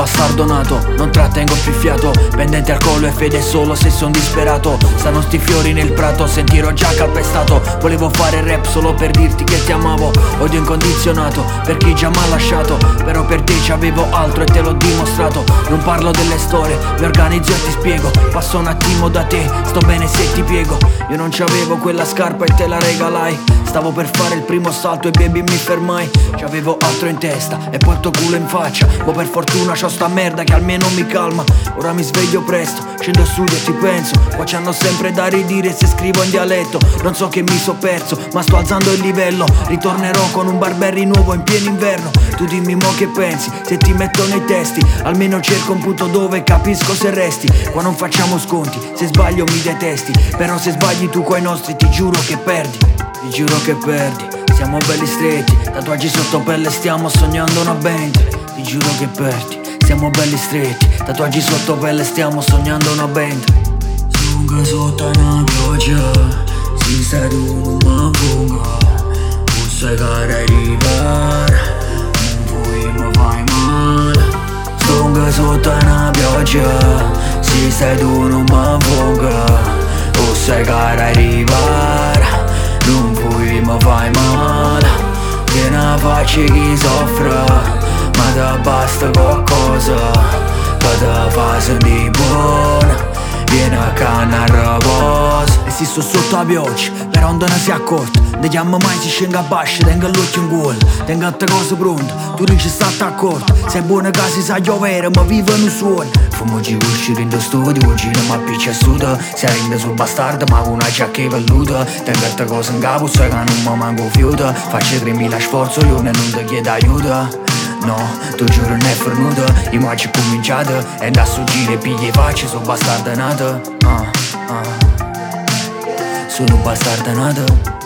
bastardo nato, non trattengo più fiato, pendente al collo e fede solo se son disperato. Stanno sti fiori nel prato, sentirò già calpestato. Volevo fare rap solo per dirti che ti amavo, odio incondizionato per chi già m'ha lasciato. Però per te c'avevo altro e te l'ho dimostrato. Non parlo delle storie, mi organizzo e ti spiego. Passo un attimo da te, sto bene se ti piego. Io non c'avevo quella scarpa e te la regalai. Stavo per fare il primo salto e baby mi fermai. C'avevo altro in testa e poi il tuo culo in faccia. Ma per fortuna c'ho sta merda che almeno mi calma. Ora mi sveglio presto, scendo in studio e ti penso. Qua c'hanno sempre da ridire se scrivo in dialetto. Non so che mi so perso, ma sto alzando il livello. Ritornerò con un Barberry nuovo in pieno inverno. Tu dimmi mo che pensi, se ti metto nei testi. Almeno cerco un punto dove capisco se resti. Qua non facciamo sconti, se sbaglio mi detesti. Però se sbagli tu coi nostri ti giuro che perdi. Ti giuro che perdi, siamo belli stretti. Tatuaggi sotto pelle, stiamo sognando una band. Ti giuro che perdi, siamo belli stretti. Tatuaggi sotto pelle, stiamo sognando una band. Sunga sotto una pioggia, si sta tu non mi funga. Tu sai che arrivare, non vuoi mi fai male. Sunga sotto una pioggia, si sta tu non mi funga. Tu sai che arrivare, non vuoi mi fai male. Che ne faccio chi soffre, ma ti basta qualcosa che ti fa sentire buona. Vieni a canna riposo. e si sto sotto la pioggia, però non ne si è accorto. Ne chiamo mai si scende a bascia, tengo l'occhio in gola. Tengo altre cose pronte, tu non ci stai d'accordo. Sei buona che si sa giovere, ma vivo in un suono. Fumoci uscire in studio, oggi non mi appiccia studio. Si rende sul bastardo, ma con una giacca velluta. Tengo altre cose in capo, sai che non mi manco fiuto. Faccio 3000 sforzo, io non ti chiedo aiuto. No, tu giuro non è fornuto. Io mo ci cominciato e da suggire piglie facce, sono bastardo nato. Sono bastardo nato.